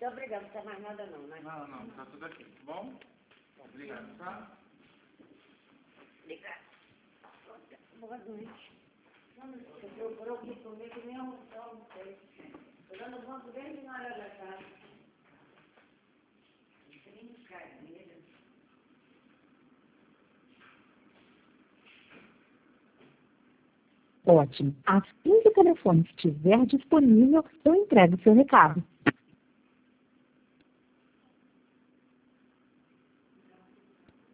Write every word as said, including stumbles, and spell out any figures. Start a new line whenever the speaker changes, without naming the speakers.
Muito obrigada, não tem mais nada não, né?
Não, não, tá tudo aqui, tá bom? Obrigado, tá?
Obrigada. Boa noite. Você procurou aqui comigo que nem almoçar, não sei. Tô dando banco desde na hora da tarde.
Ótimo. Assim que o telefone estiver disponível, eu entrego o seu recado.